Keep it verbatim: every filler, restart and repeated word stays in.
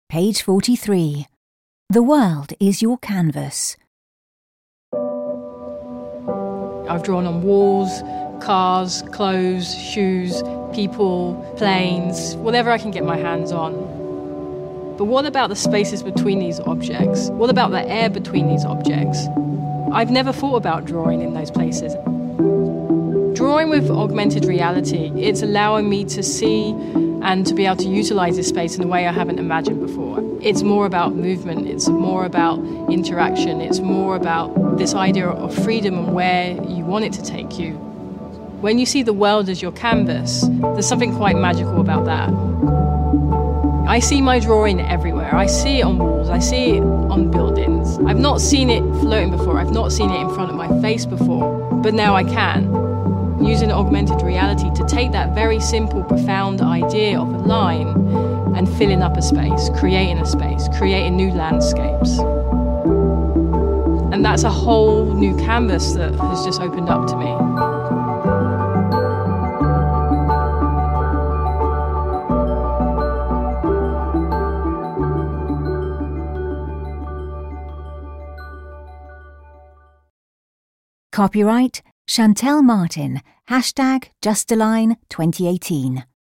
Page forty-three. The world is your canvas. I've drawn on walls, cars, clothes, shoes, people, planes, whatever I can get my hands on. But what about the spaces between these objects? What about the air between these objects? I've never thought about drawing in those places. Drawing with augmented reality, it's allowing me to see and to be able to utilize this space in a way I haven't imagined before. It's more about movement, it's more about interaction, it's more about this idea of freedom and where you want it to take you. When you see the world as your canvas, there's something quite magical about that. I see my drawing everywhere. I see it on walls, I see it on buildings. I've not seen it floating before, I've not seen it in front of my face before, but now I can. Using augmented reality to take that very simple, profound idea of a line and filling up a space, creating a space, creating new landscapes. And that's a whole new canvas that has just opened up to me. Copyright Chantel Martin, hashtag Justalign twenty eighteen.